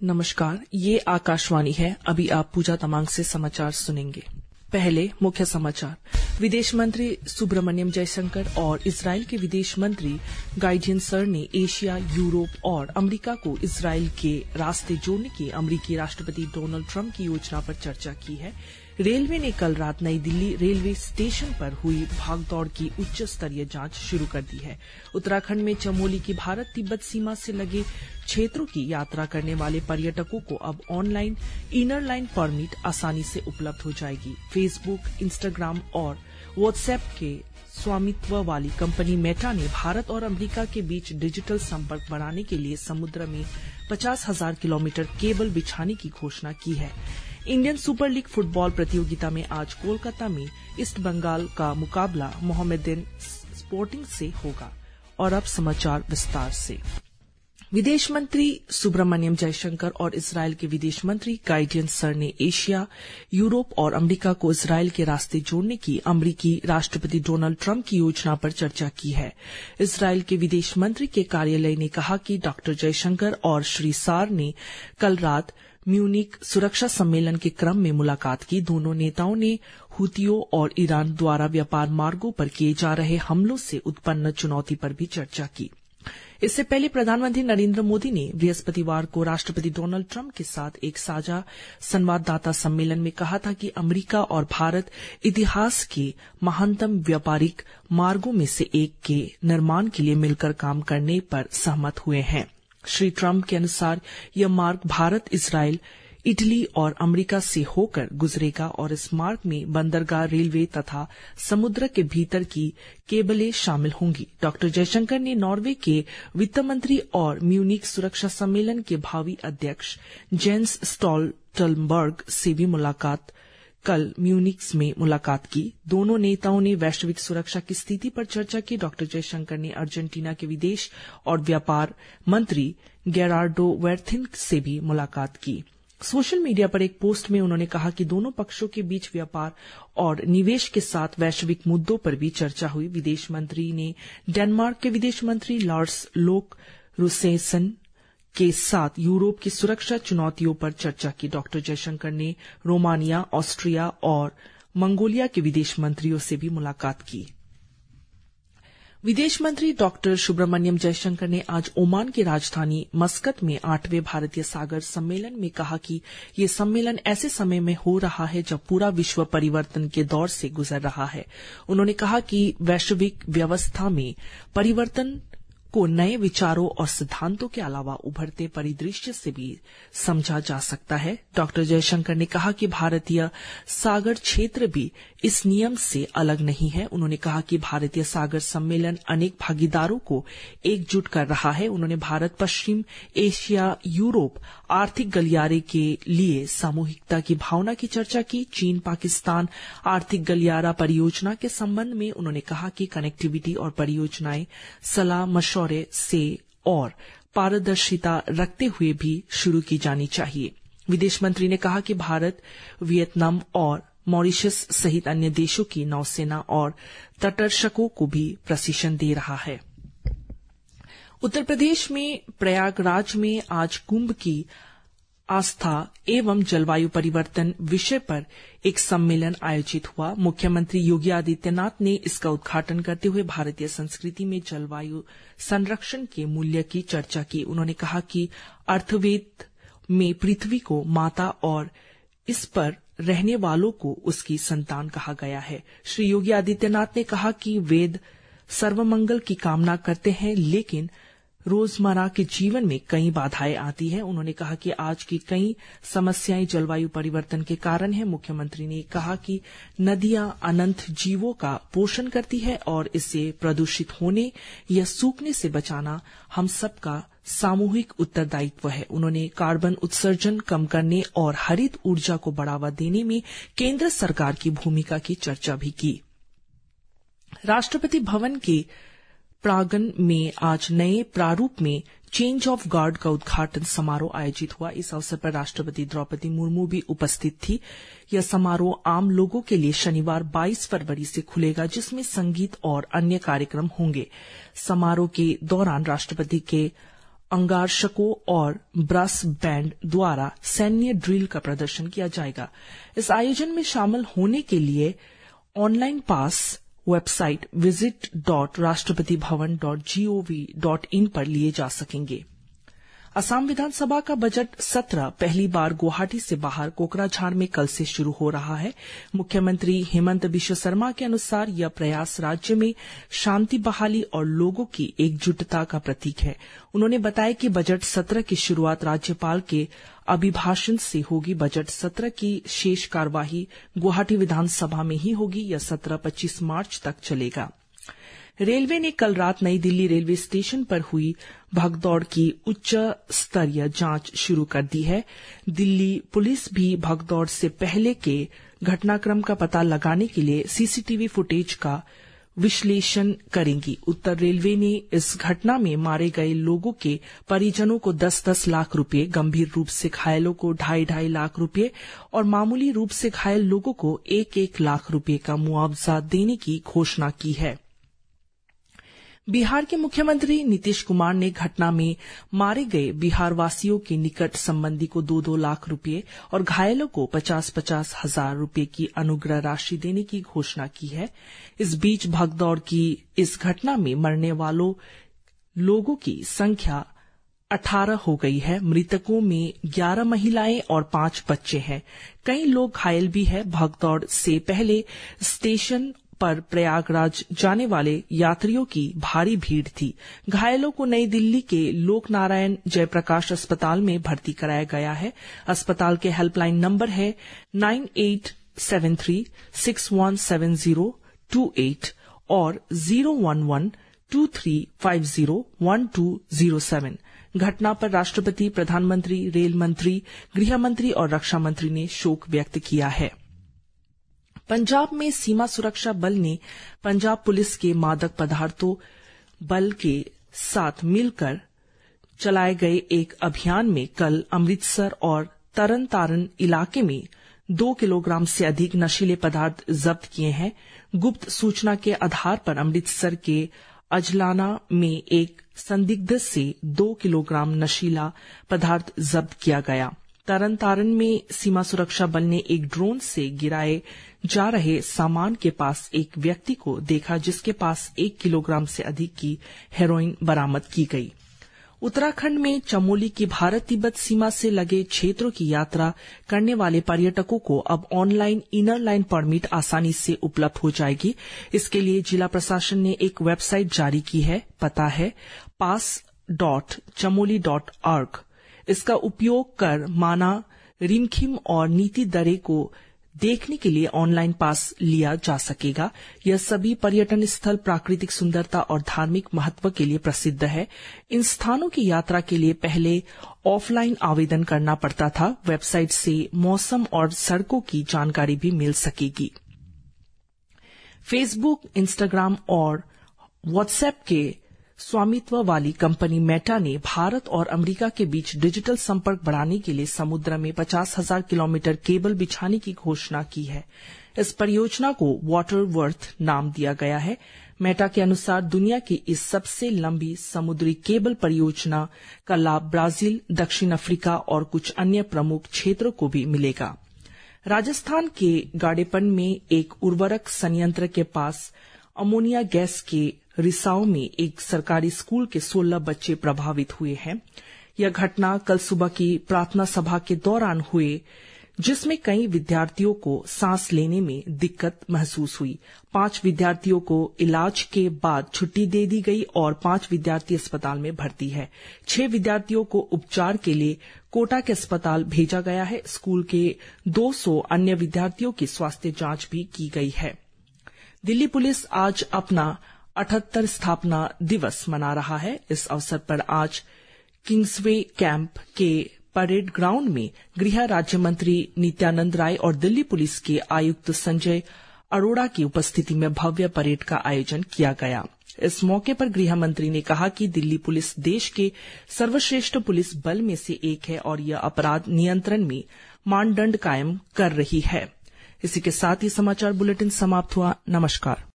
नमस्कार, ये आकाशवाणी है। अभी आप पूजा तमांग से समाचार सुनेंगे। पहले मुख्य समाचार। विदेश मंत्री सुब्रमण्यम जयशंकर और इजराइल के विदेश मंत्री गाइडियन सर ने एशिया, यूरोप और अमेरिका को इजराइल के रास्ते जोड़ने की अमेरिकी राष्ट्रपति डोनाल्ड ट्रंप की योजना पर चर्चा की है। रेलवे ने कल रात नई दिल्ली रेलवे स्टेशन पर हुई भागदौड़ की उच्च स्तरीय जांच शुरू कर दी है। उत्तराखंड में चमोली की भारत तिब्बत सीमा से लगे क्षेत्रों की यात्रा करने वाले पर्यटकों को अब ऑनलाइन इनर लाइन परमिट आसानी से उपलब्ध हो जाएगी। फेसबुक, इंस्टाग्राम और व्हाट्सएप के स्वामित्व वाली कंपनी मेटा ने भारत और अमेरिका के बीच डिजिटल संपर्क बढ़ाने के लिए समुद्र में 50,000 किलोमीटर केबल बिछाने की घोषणा की है। इंडियन सुपर लीग फुटबॉल प्रतियोगिता में आज कोलकाता में ईस्ट बंगाल का मुकाबला मोहम्मदन स्पोर्टिंग से होगा। और अब समाचार विस्तार से। विदेश मंत्री सुब्रमण्यम जयशंकर और इजराइल के विदेश मंत्री गाइडियन सर ने एशिया, यूरोप और अमेरिका को इजराइल के रास्ते जोड़ने की अमेरिकी राष्ट्रपति डोनाल्ड ट्रंप की योजना पर चर्चा की है। इजराइल के विदेश मंत्री के कार्यालय ने कहा कि डॉ जयशंकर और श्री सार ने कल रात म्यूनिक सुरक्षा सम्मेलन के क्रम में मुलाकात की। दोनों नेताओं ने हुतियों और ईरान द्वारा व्यापार मार्गों पर किए जा रहे हमलों से उत्पन्न चुनौती पर भी चर्चा की। इससे पहले प्रधानमंत्री नरेंद्र मोदी ने बृहस्पतिवार को राष्ट्रपति डोनाल्ड ट्रंप के साथ एक साझा संवाददाता सम्मेलन में कहा था कि अमेरिका और भारत इतिहास के महानतम व्यापारिक मार्गों में से एक के निर्माण के लिए मिलकर काम करने पर सहमत हुए हैं। श्री ट्रंप के अनुसार यह मार्ग भारत, इजराइल, इटली और अमेरिका से होकर गुजरेगा और इस मार्ग में बंदरगाह, रेलवे तथा समुद्र के भीतर की केबलें शामिल होंगी। डॉ जयशंकर ने नॉर्वे के वित्त मंत्री और म्यूनिक सुरक्षा सम्मेलन के भावी अध्यक्ष जेंस स्टोल्टनबर्ग से भी कल म्यूनिक में मुलाकात की। दोनों नेताओं ने वैश्विक सुरक्षा की स्थिति पर चर्चा की। डॉ जयशंकर ने अर्जेंटीना के विदेश और व्यापार मंत्री गेरार्डो वेर्थिन से भी मुलाकात की। सोशल मीडिया पर एक पोस्ट में उन्होंने कहा कि दोनों पक्षों के बीच व्यापार और निवेश के साथ वैश्विक मुद्दों पर भी चर्चा हुई। विदेश मंत्री ने डेनमार्क के विदेश मंत्री लॉर्स लोक रूसेसन के साथ यूरोप की सुरक्षा चुनौतियों पर चर्चा की। डॉ जयशंकर ने रोमानिया, ऑस्ट्रिया और मंगोलिया के विदेश मंत्रियों से भी मुलाकात की। विदेश मंत्री डॉ सुब्रमण्यम जयशंकर ने आज ओमान की राजधानी मस्कत में 8वें भारतीय सागर सम्मेलन में कहा कि ये सम्मेलन ऐसे समय में हो रहा है जब पूरा विश्व परिवर्तन के दौर से गुजर रहा है। उन्होंने कहा कि वैश्विक व्यवस्था में परिवर्तन को नए विचारों और सिद्धांतों के अलावा उभरते परिदृश्य से भी समझा जा सकता है। डॉ जयशंकर ने कहा कि भारतीय सागर क्षेत्र भी इस नियम से अलग नहीं है। उन्होंने कहा कि भारतीय सागर सम्मेलन अनेक भागीदारों को एकजुट कर रहा है। उन्होंने भारत, पश्चिम एशिया, यूरोप आर्थिक गलियारे के लिए सामूहिकता की भावना की चर्चा की। चीन पाकिस्तान आर्थिक गलियारा परियोजना के संबंध में उन्होंने कहा कि कनेक्टिविटी और परियोजनाएं सलाह मशवरे से और पारदर्शिता रखते हुए भी शुरू की जानी चाहिए। विदेश मंत्री ने कहा कि भारत वियतनाम और मॉरिशस सहित अन्य देशों की नौसेना और तटरक्षकों को भी प्रशिक्षण दे रहा है। उत्तर प्रदेश में प्रयागराज में आज कुंभ की आस्था एवं जलवायु परिवर्तन विषय पर एक सम्मेलन आयोजित हुआ। मुख्यमंत्री योगी आदित्यनाथ ने इसका उद्घाटन करते हुए भारतीय संस्कृति में जलवायु संरक्षण के मूल्य की चर्चा की। उन्होंने कहा कि अर्थवेद में पृथ्वी को माता और इस पर रहने वालों को उसकी संतान कहा गया है। श्री योगी आदित्यनाथ ने कहा कि वेद सर्वमंगल की कामना करते हैं, लेकिन रोजमर्रा के जीवन में कई बाधाएं आती हैं। उन्होंने कहा कि आज की कई समस्याएं जलवायु परिवर्तन के कारण हैं। मुख्यमंत्री ने कहा कि नदियां अनंत जीवों का पोषण करती है और इसे प्रदूषित होने या सूखने से बचाना हम सबका सामूहिक उत्तरदायित्व है। उन्होंने कार्बन उत्सर्जन कम करने और हरित ऊर्जा को बढ़ावा देने में केंद्र सरकार की भूमिका की चर्चा भी की। राष्ट्रपति भवन के प्रांगण में आज नए प्रारूप में चेंज ऑफ गार्ड का उद्घाटन समारोह आयोजित हुआ। इस अवसर पर राष्ट्रपति द्रौपदी मुर्मू भी उपस्थित थी। यह समारोह आम लोगों के लिए शनिवार 22 फरवरी से खुलेगा, जिसमें संगीत और अन्य कार्यक्रम होंगे। समारोह के दौरान राष्ट्रपति के अंगारक्षकों और ब्रास बैंड द्वारा सैन्य ड्रिल का प्रदर्शन किया जाएगा। इस आयोजन में शामिल होने के लिए ऑनलाइन पास वेबसाइट visit.rashtrapatibhavan.gov.in पर लिए जा सकेंगे। असम विधानसभा का बजट सत्र पहली बार गुवाहाटी से बाहर कोकराझार में कल से शुरू हो रहा है। मुख्यमंत्री हेमंत बिश्व शर्मा के अनुसार यह प्रयास राज्य में शांति बहाली और लोगों की एकजुटता का प्रतीक है। उन्होंने बताया कि बजट सत्र की शुरुआत राज्यपाल के अभिभाषण से होगी। बजट सत्र की शेष कार्यवाही गुवाहाटी विधानसभा में ही होगी। यह सत्र 25 मार्च तक चलेगा। रेलवे ने कल रात नई दिल्ली रेलवे स्टेशन पर हुई भगदौड़ की उच्च स्तरीय जांच शुरू कर दी है। दिल्ली पुलिस भी भगदौड़ से पहले के घटनाक्रम का पता लगाने के लिए सीसीटीवी फुटेज का विश्लेषण करेंगी। उत्तर रेलवे ने इस घटना में मारे गए लोगों के परिजनों को 10-10 लाख रुपए, गंभीर रूप से घायलों को 2.5 लाख रुपए और मामूली रूप से घायल लोगों को 1-1 लाख रुपए का मुआवजा देने की घोषणा की है। बिहार के मुख्यमंत्री नीतीश कुमार ने घटना में मारे गए बिहार वासियों के निकट संबंधी को 2-2 लाख रुपए और घायलों को 50-50 हजार रुपए की अनुग्रह राशि देने की घोषणा की है। इस बीच भगदौड़ की इस घटना में मरने वालों लोगों की संख्या 18 हो गई है। मृतकों में 11 महिलाएं और 5 बच्चे हैं। कई लोग घायल भी हैं। भगदौड़ से पहले स्टेशन पर प्रयागराज जाने वाले यात्रियों की भारी भीड़ थी। घायलों को नई दिल्ली के लोक नारायण जयप्रकाश अस्पताल में भर्ती कराया गया है। अस्पताल के हेल्पलाइन नंबर है 9873617028 और 01123501207। घटना पर राष्ट्रपति, प्रधानमंत्री, रेल मंत्री, गृह मंत्री और रक्षा मंत्री ने शोक व्यक्त किया है। पंजाब में सीमा सुरक्षा बल ने पंजाब पुलिस के मादक पदार्थों बल के साथ मिलकर चलाए गए एक अभियान में कल अमृतसर और तरन तारण इलाके में 2 किलोग्राम से अधिक नशीले पदार्थ जब्त किए हैं। गुप्त सूचना के आधार पर अमृतसर के अजलाना में एक संदिग्ध से 2 किलोग्राम नशीला पदार्थ जब्त किया गया। तरन तारण में सीमा सुरक्षा बल ने एक ड्रोन से गिराए जा रहे सामान के पास एक व्यक्ति को देखा जिसके पास 1 किलोग्राम से अधिक की हेरोइन बरामद की गई। उत्तराखंड में चमोली की भारत तिब्बत सीमा से लगे क्षेत्रों की यात्रा करने वाले पर्यटकों को अब ऑनलाइन इनर लाइन परमिट आसानी से उपलब्ध हो जाएगी। इसके लिए जिला प्रशासन ने एक वेबसाइट जारी की है। पता है pass.chamoli.org। इसका उपयोग कर माना, रिमखिम और नीति दरे को देखने के लिए ऑनलाइन पास लिया जा सकेगा। यह सभी पर्यटन स्थल प्राकृतिक सुंदरता और धार्मिक महत्व के लिए प्रसिद्ध है। इन स्थानों की यात्रा के लिए पहले ऑफलाइन आवेदन करना पड़ता था। वेबसाइट से मौसम और सड़कों की जानकारी भी मिल सकेगी। फेसबुक, इंस्टाग्राम और व्हाट्सएप के स्वामित्व वाली कंपनी मेटा ने भारत और अमेरिका के बीच डिजिटल संपर्क बढ़ाने के लिए समुद्र में 50,000 किलोमीटर केबल बिछाने की घोषणा की है। इस परियोजना को वाटरवर्थ नाम दिया गया है। मेटा के अनुसार दुनिया की इस सबसे लंबी समुद्री केबल परियोजना का लाभ ब्राजील, दक्षिण अफ्रीका और कुछ अन्य प्रमुख क्षेत्रों को भी मिलेगा। राजस्थान के गाड़ेपन में एक उर्वरक संयंत्र के पास अमोनिया गैस के रिसाव में एक सरकारी स्कूल के 16 बच्चे प्रभावित हुए हैं। यह घटना कल सुबह की प्रार्थना सभा के दौरान हुए, जिसमें कई विद्यार्थियों को सांस लेने में दिक्कत महसूस हुई। 5 विद्यार्थियों को इलाज के बाद छुट्टी दे दी गई और 5 विद्यार्थी अस्पताल में भर्ती है। 6 विद्यार्थियों को उपचार के लिए कोटा के अस्पताल भेजा गया है। स्कूल के 200 अन्य विद्यार्थियों की स्वास्थ्य जांच भी की गई है। दिल्ली पुलिस आज अपना 78 स्थापना दिवस मना रहा है। इस अवसर पर आज किंग्सवे कैंप के परेड ग्राउंड में गृह राज्य मंत्री नित्यानंद राय और दिल्ली पुलिस के आयुक्त संजय अरोड़ा की उपस्थिति में भव्य परेड का आयोजन किया गया। इस मौके पर गृह मंत्री ने कहा कि दिल्ली पुलिस देश के सर्वश्रेष्ठ पुलिस बल में से एक है और यह अपराध नियंत्रण में मानदंड कायम कर रही है। इसी के साथ ही समाचार बुलेटिन समाप्त हुआ। नमस्कार।